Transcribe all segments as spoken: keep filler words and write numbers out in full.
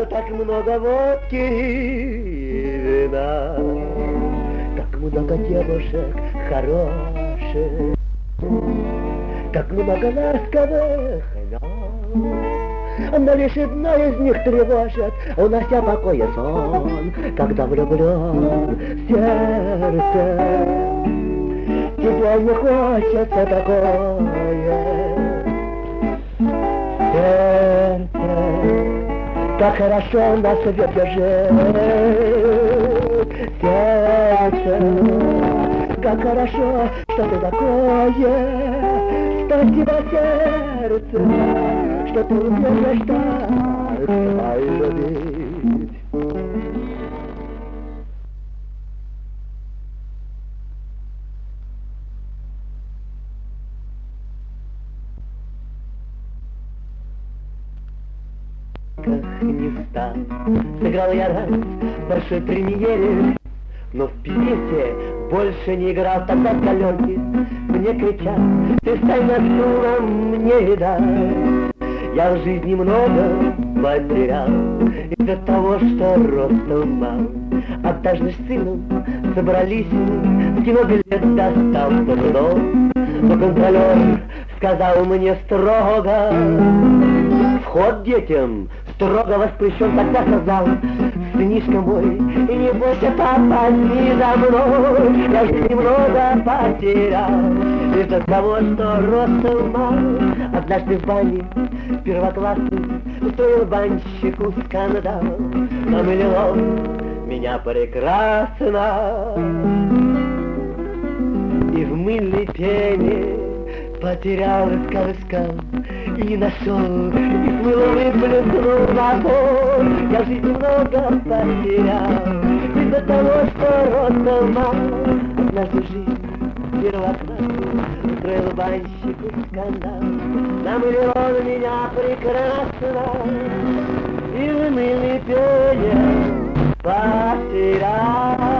так много водки и вина, так много девушек хороших, так много ласковых имен. Но лишь одна из них тревожит, унося покой и сон, когда влюблен в сердце. Тебе не хочется такое сердце, как хорошо на свете жить, сердце, как хорошо, что ты такое. Спасибо, сердце, что ты умеешь так любить. Как не встал, сыграл я раз в большой премьере, но в пьесе больше не играл. Тогда в галерке мне кричат: ты стань стулом, мне видать. Я в жизни много потерял из-за того, что ростом мал. Однажды с сыном собрались в кино, билет достал с трудом, но контролер сказал мне строго: вход детям строго воспрещен. Тогда сказал: сынишка мой, и не бойся, папа, не за мной. Я же немного потерял из-за того, что ростом мал. Однажды в бане первоклассный устроил банщику скандал. Намылил он меня прекрасно и в мыльной пене потерял, искал, искал и не нашел, и смыло выплеснул на пол. Я жизнь много потерял из-за того, что ростом мал. Однажды жизнь первоклассную устроил банщику скандал. Намылил он меня прекрасно и в мыльной пене потерял.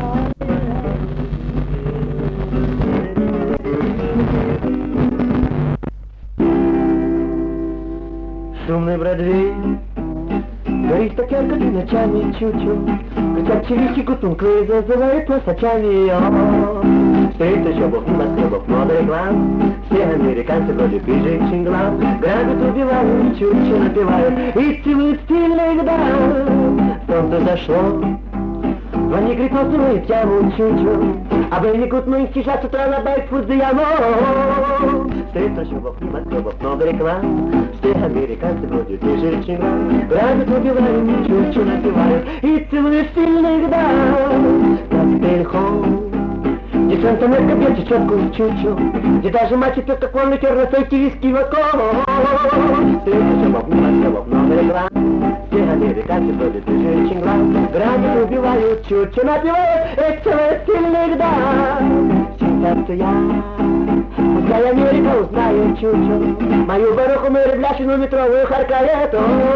Шумный Бродвей, горит токянка и ночами чучу, кричат чевички тунклые, зазывают плосачами. Стоит еще бог не Москва, много реклам, все американцы вроде женщин глав, грабят, убивают, чучу напивают и целуют стильных дам. Солнце зашло, звони крикнул, целует яму чучу, а бейникут мы сейчас с утра на байкфуд за яму. Стоит еще бог не Москва, много реклам, все американцы вроде женщин глав, грабят, убивают, чучу напивают и целуют стильных дам. Коктейль холм, девчонка мягко бьет девчонку в чучу, где даже мать пьет как он ликер на стойке виски водком. Стоит еще бог не Москва, много реклам, все американцы вроде женщин глав, грабят, убивают, чучу напивают и целуют стильных дам. Сейчас я узнаю Америку, узнаю чучу, мою баруху мэри бляшину метровую харкает.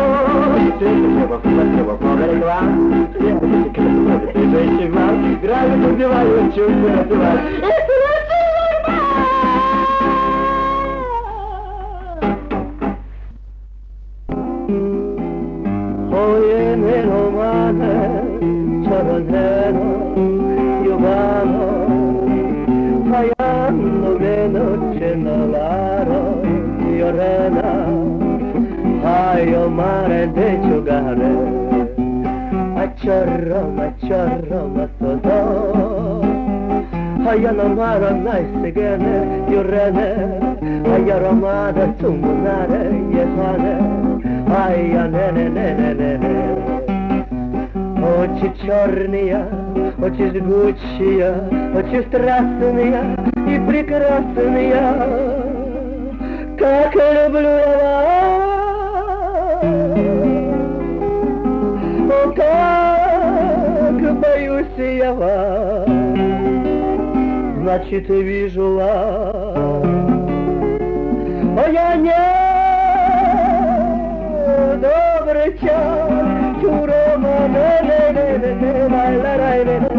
Много реклам, все американцы вроде женщин глав, грабят, убивают, чучу напивают и целуют стильных дам. Oye, meno mane, charanero, yubano, fallando noche nalaro, yorena, ay, o mare de chugare, achorro, achorro, masodo, ay, anamara, naisegene, yorene, ay, aromada, sumunare, yesane, ай, я не-не-не-не-не. Очи черные, очи жгучие, очи страстные и прекрасные, как люблю я вас, о, как боюсь я вас, значит, вижу вас, о, я не добрый час, чурома, не-не-не-не-не, ла-ла-ла-ла-ла,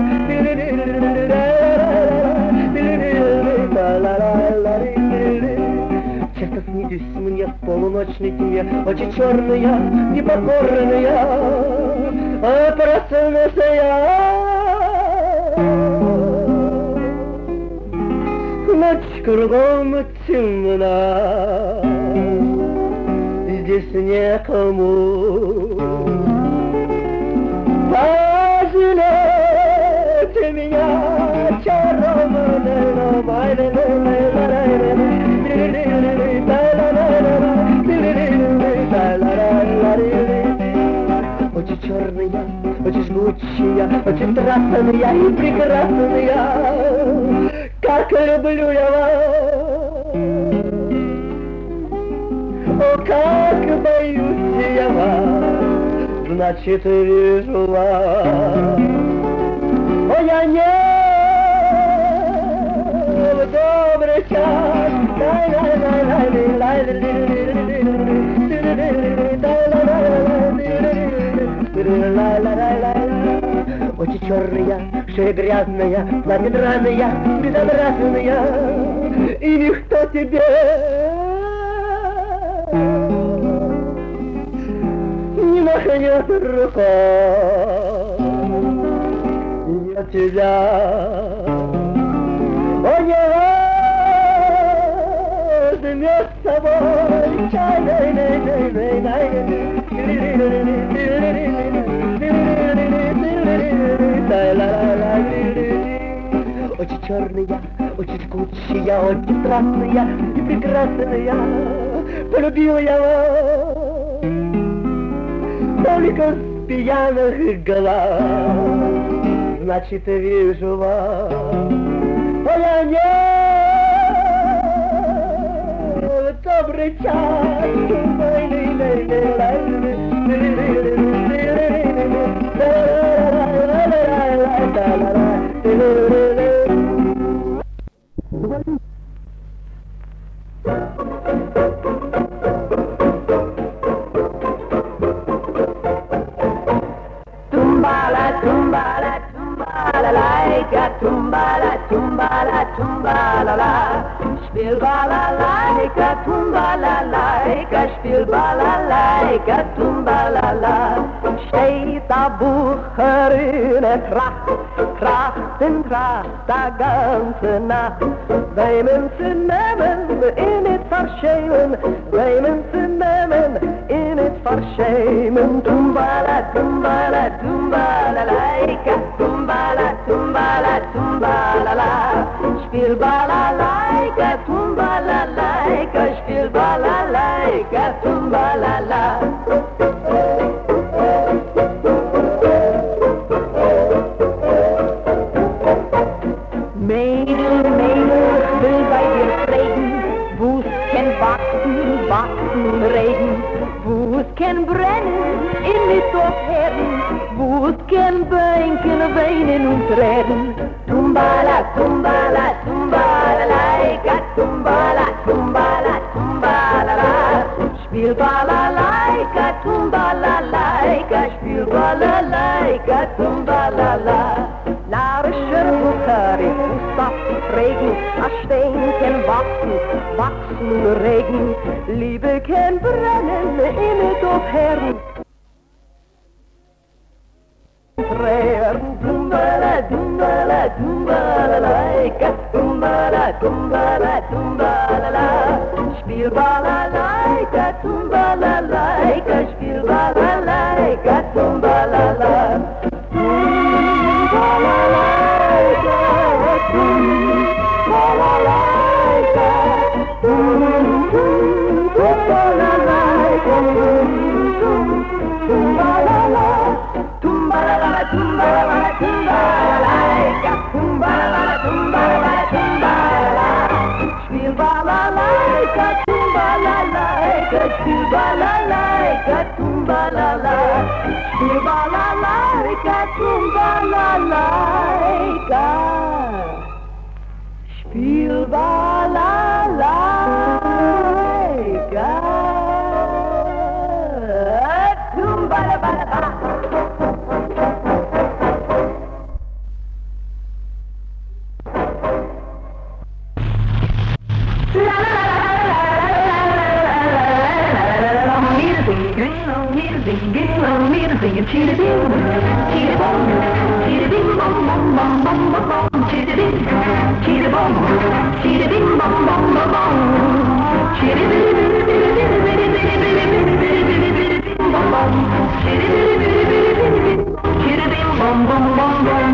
часто снитесь мне в полуночной тьме, очи черные, непокорные, а проснулся я. Ночь кругом темна, здесь некому пожалеть меня, чарованная. Очи черные, очи жгучие, очень страстные и прекрасные, как люблю я вас, о, как боюсь я вас, значит вижу вас, о, я не в добрый час. Очи черные, шея грязная, платье драная, безобразная, и никто тебе не махнет рукой, нет тебя, о, не возьмет с собой чай. Очи черные, очи жгучие, очень страстные и прекрасные, полюбил я вас только с пьяных глаз, значит вижу вас, а я не добрый час. Tumbala, tumbala, tumbala, like tumbala, tumbala, tumbala, la. Spiel balalaika, tumbalaika, spiel balalaika, tumbalala. Steht der Bucher in der Tracht, Tracht in Tracht, der ganze Nacht. Weimen zu nehmen, in it verschämen, weimen zu nehmen, in it verschämen. Tumbala, tumbala, tumbalalaika, tumbala, tumbala, tumbalala. Spiel balalaika, tumbalalaika, spiel balalaika, tumbalala. Mädel, Mädel, will bei dir pflegen, wo's kein Wachsen, Wachsen, Regen, wo's kein Brennen, in mit aufhören, wo's kein Bänken, Weinen und Tränen. Tumbala, tumbala, tumbala, laika, tumbala, tumbala, tumbala, la. Spiel balalaika, tumbala, laika, spiel balalaika, tumbala, la. Narischer Bukhari, Saft, Regen, a Stein kann wachsen, wachsen, Regen, Liebe kann brennen, innet auf Herren. Tumbala, tumbala, tumbala, laika, tumbala, tumbala, tumbala, la. Spiel balalaika, tumbala, laika, spiel balalaika, tumbala, la. Tumbala, laika, tumbala, laika, tumbala, laika, tumbala, la. Tumbala, tumbala, tumbala, laika, tumbala, tumbala, tumbala. Spiel balalaika, tumbala, laika, spiel balalaika, tumbala, la. Spiel balalaika, tumbala, laika. Spiel balalaika, tumbala, balala. La la la la la la la la la la. singing chitty bing, chitty bong, chitty bing bong bong bong bong bong bong, chitty bing, chitty bong, chitty bing bong bong bong bong, chitty bitty bitty bitty bitty bitty bitty bitty bitty bitty bitty bing bong bong, chitty bitty bitty bitty bitty bitty, chitty bing bong bong bong bong.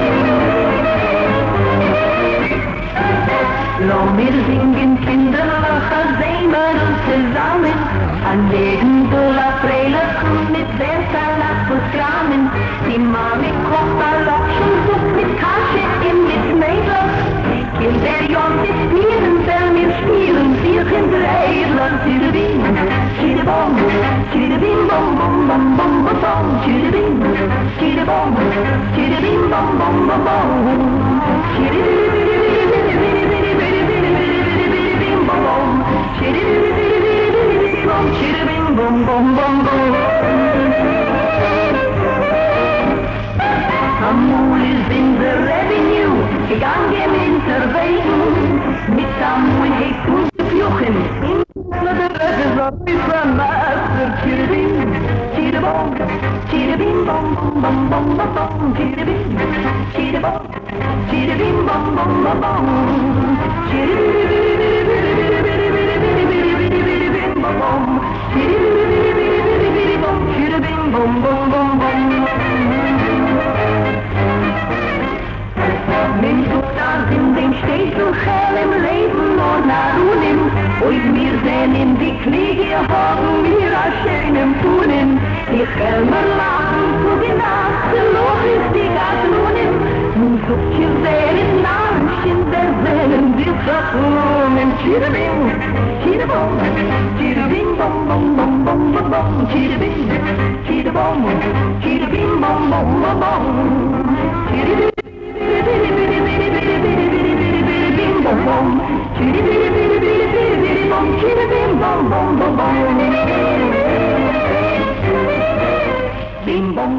Lass mir singen Kinderlacher, sehen wir uns zusammen, an Legende la Freilichen mit Westerlappus Kramen. Die Mami kocht a Lockschensupp mit Kasche im mit Mädel. Die Kinder Jonte spielen, soll mir spielen, sich in Dreidler. Chiribim, chiribom, chiribim bom bom bom bom bom bom, chiribim, chiribom, chiribim bom bom bom bom, chiribim. Chitty-bing, boom, boom, boom, boom. Samuel is in the revenue, gegangen intervegen. Mit Samuel heeft uns geflogen, in the revenue of Israel master. Chitty-bing, chitty-bong, chitty-bing, bom, bom, bom, bom, bom, chitty-bing, chitty-bong, chitty-bing, bom, bom, bom, bom, chitty-bing. Bom, chitty-bing, bom, bom, bom, bom. Men sucht das in den Städten hell im Leben nur nach Runen. Und wir sehen in die Knie haben wir a schönem Tunen. Die Helmer lachen zu den Nacht, Loch ist die Gasrunen. Nun sucht ihr sehr in Narchen, der Seelen will vertrunen. Chitty-bing, chitty-bong, chitty-bing, bom, bom, bom, bom, bom, bom, chitty-bing, chitty-bong, chitty-bing, bom, bom, bom, bom, chitty-bing. Bitty bitty bitty bitty bitty bitty bitty bitty bing bom bom, chitty bitty bitty bitty bitty bitty bom, chitty bing bom bom bom bom, bing bom.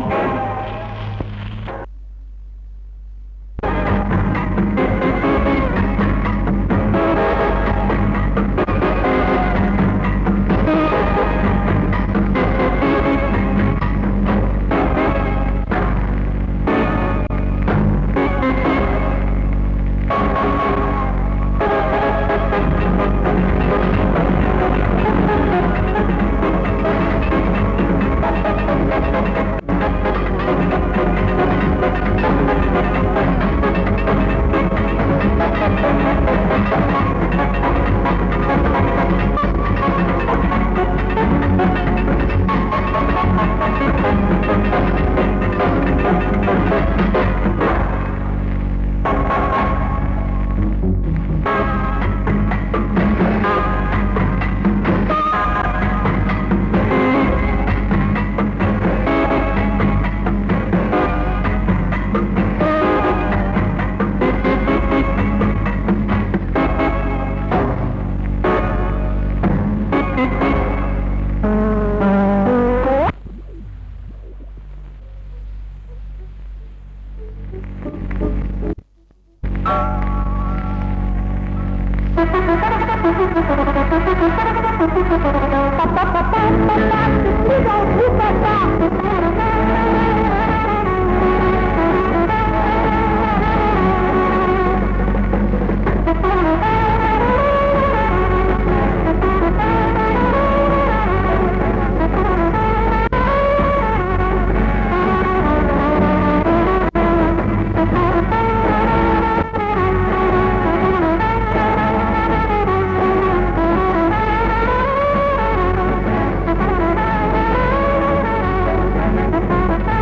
Bye.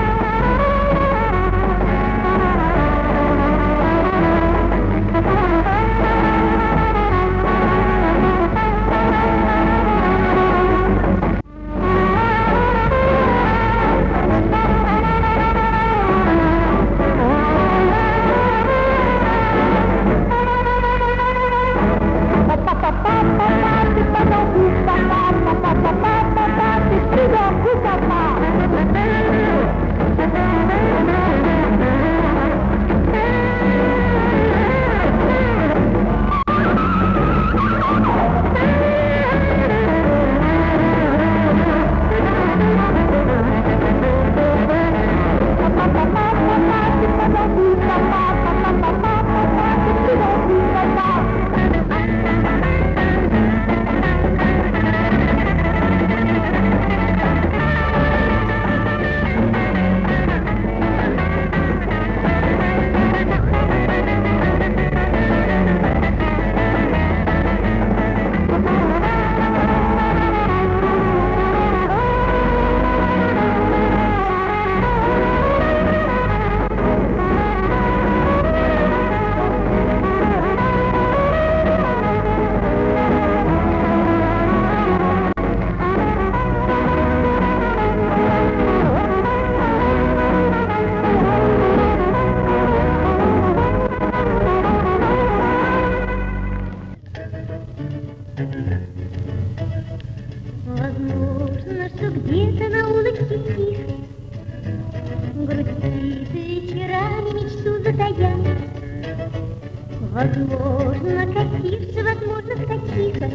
Возможно, кассирша, возможно, скотиха,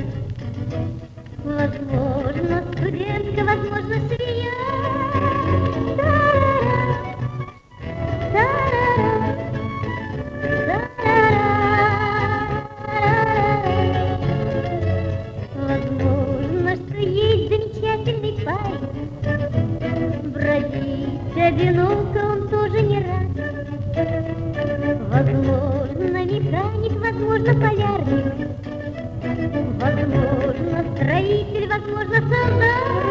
возможно, студентка, возможно, швея. Возможно, что есть замечательный парень, бродить одиноко он тоже не рад. Возможно, механик, возможно, полярник, возможно, строитель, возможно, солдат.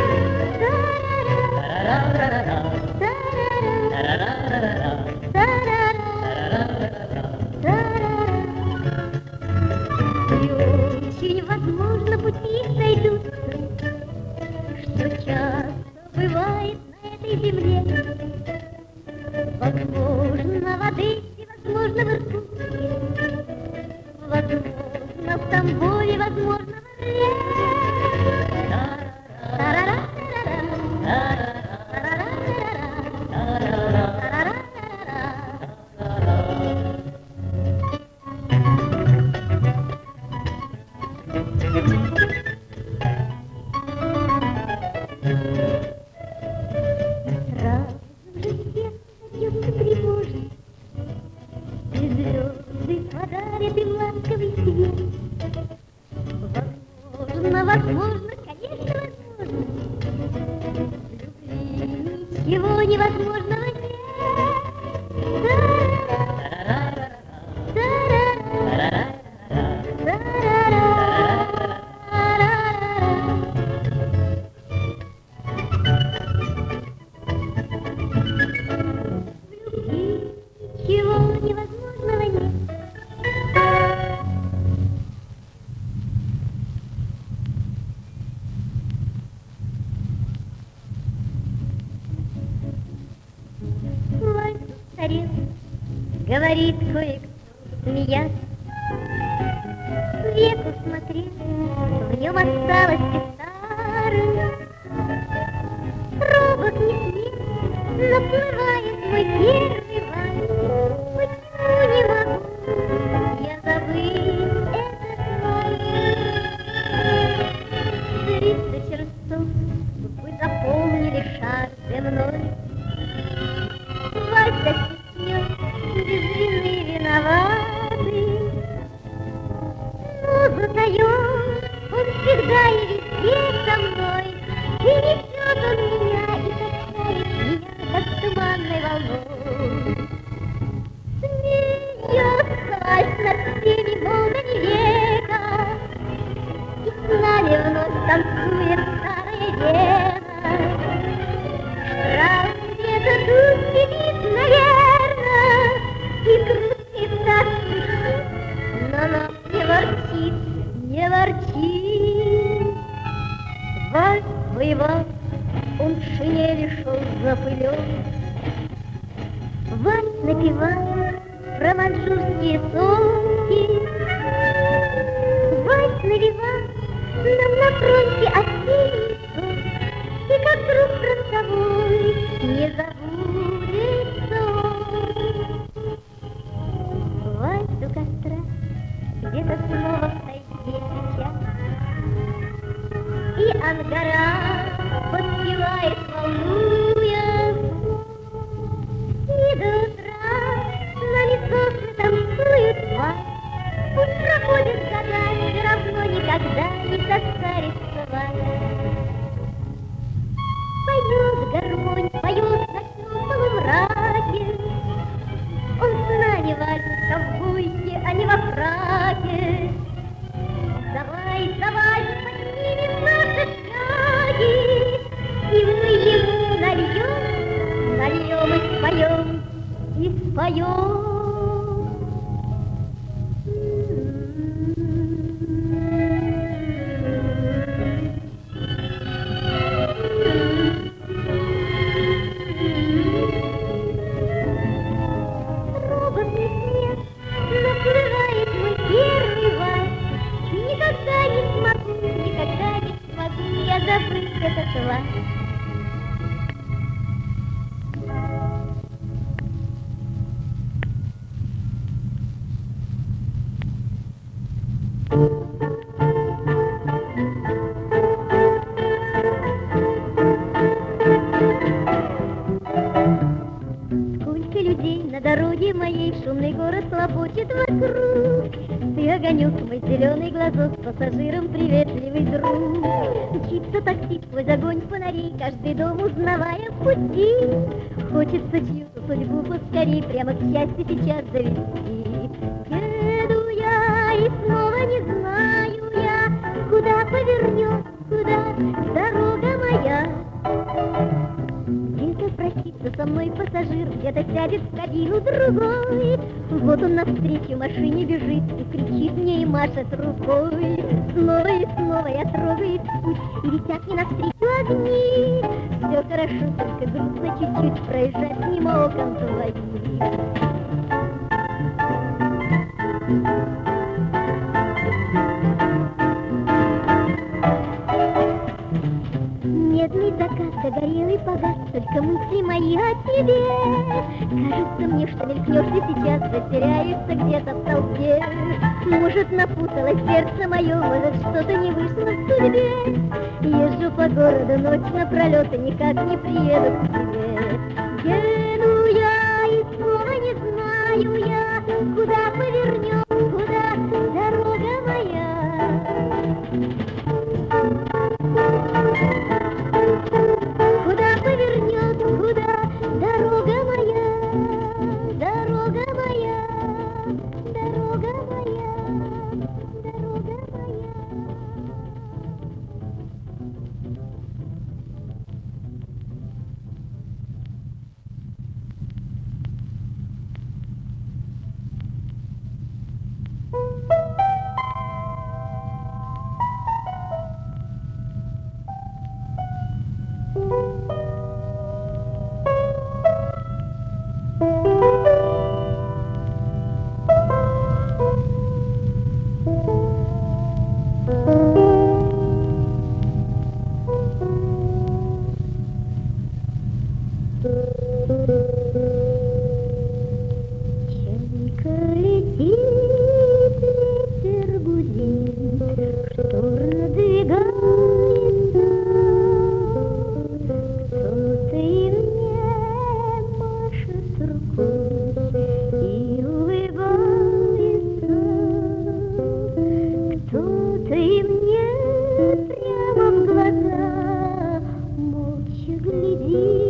И очень возможно, пути их сойдутся, что часто бывает на этой земле. Возможно, в Одессе, возможно, в Иркутске, возможно, в Тамбове, возможно, в Орле. Возможно, конечно, возможно. Любви ничего невозможного нет. Любви ничего невозможного нет. Говорит кое-кто, смеясь, веку смотреть, в нем осталось старым. Робот не смех, наплывает мой первый вальс. Почему не могу я забыть этот вальс? Триста чертов вы заполнили шар земной. Вальс достигнет, без вины виноваты, но затаён он всегда и везде со мной, и несет он меня, и качает меня, как туманной волной. Смеется вальс над всеми волнами века, и с нами вновь танцует старая вена. Штраф где-то тут сидит, наверное, и крутит так чуть-чуть, но нас не ворчит, не ворчит. Вальс воевал, он в шинели шел запылен. Вальс напевал про манчжурские солнки. Вальс навевал нам на фронте осенний сон, и как друг фронтовой не забудется он. Вальс у костра, где-то снова в тайге сейчас, и ангара подпевает, волнуя. И до утра нами сосны танцуют вальс. Пусть проходит года, все равно никогда не состарится вальс. Поет гармонь, поет в ночном полумраке. Он с нами вальс в ковбойке, а не во фраке. Давай, давай, поднимем наши шаги, и мы ему нальем, нальем и споем, и споем. Сколько людей на дороге моей, шумный город хлопочет вокруг. Ты огонек, мой зеленый глазок, пассажирам приветливый друг. Мчится такси сквозь огонь фонарей, каждый дом узнавая в пути. Хочется чью-то судьбу поскорей прямо к счастью сейчас завести. Еду я и снова не знаю я, куда повернет, куда дорога моя. Где-то простится со мной пассажир, где-то сядет в кабину другой. Вот он навстречу машине бежит и кричит мне и машет рукой. Снова и снова я трогаю путь, и летят мне навстречу огни. Все хорошо, только грустно чуть-чуть проезжать мимо окон твоих. Медный закат догорелый погас, только мысли мои о тебе. Кажется мне, что мелькнешь ты сейчас, затеряешься где-то в толпе. Может, напуталось сердце мое, может, что-то не вышло в судьбе. Езжу по городу ночь напролет и никак не приеду к тебе. Еду я и снова не знаю я, куда повернем, куда дорога моя. Куда повернет, куда дорога моя, дорога моя, дорога моя, дорога моя. Чайка летит, ветер гудит, штор надвигается. Кто-то и мне машет рукой и улыбается. Кто-то и мне прямо в глаза молча глядит.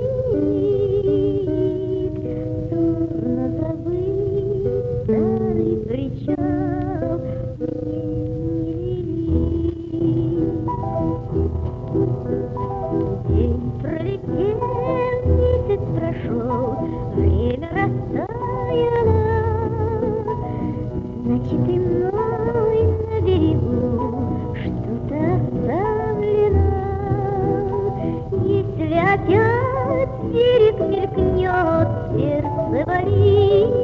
Старый причал мне не велит. День пролетел, месяц прошел, время растаяло. Значит, и мной на берегу что-то оставлено. Если опять берег мелькнет, сердце болит.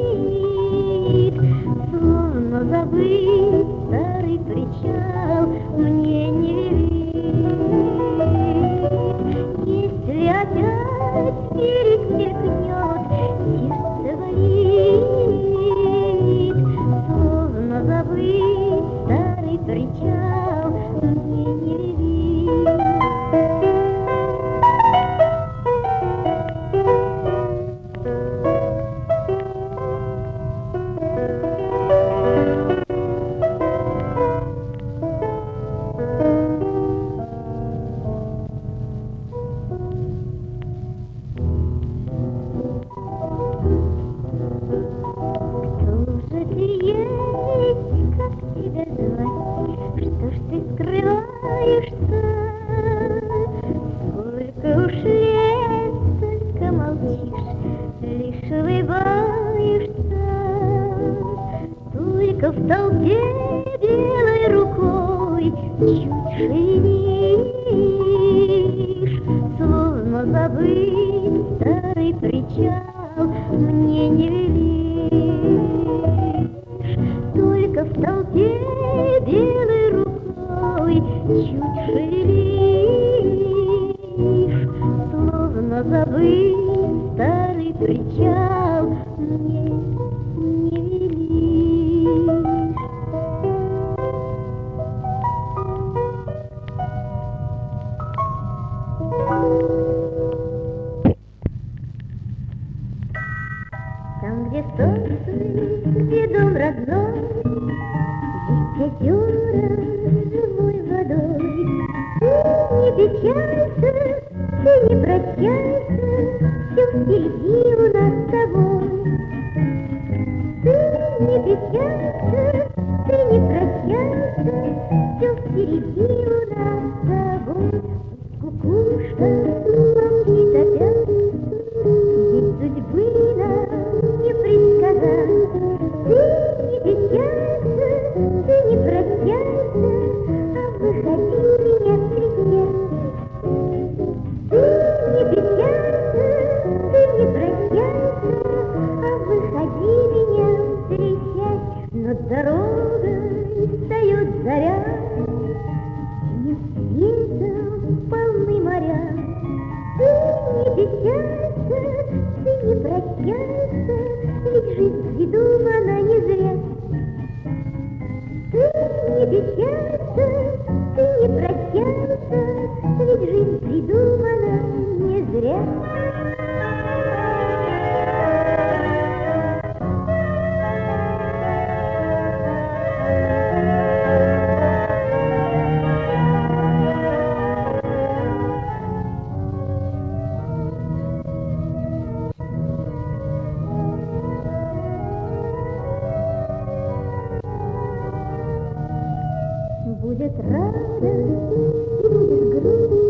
Словно забыть старый причал мне не велит. Если опять берег мелькнет, сердце болит. Словно забыть старый причал мне не велит. Только в толпе белой рукой чуть шевелишь, словно забыть старый причал мне не велишь. Только в толпе белой рукой чуть шевелишь, словно забыть старый причал мне не велишь. озера живой водой. Ты не печалься, ты не прощайся, все впереди у нас с тобой. Ты не печалься, ты не прощайся, все впереди у нас с тобой. Кукушка молчит опять, ведь судьбы нам не предсказать. Ты не печалься, ты не прощайся, а выходи меня встречать. Ты не печалься, ты не прощайся, а выходи меня встречать. Над дорогой встает заря, синим светом полны моря. Ты не печалься, ты не прощайся, ведь жизнь придумана не зря. Ты не печалься, ты не прощайся, ведь жизнь придумана не зря. Будет радость и будет грусть,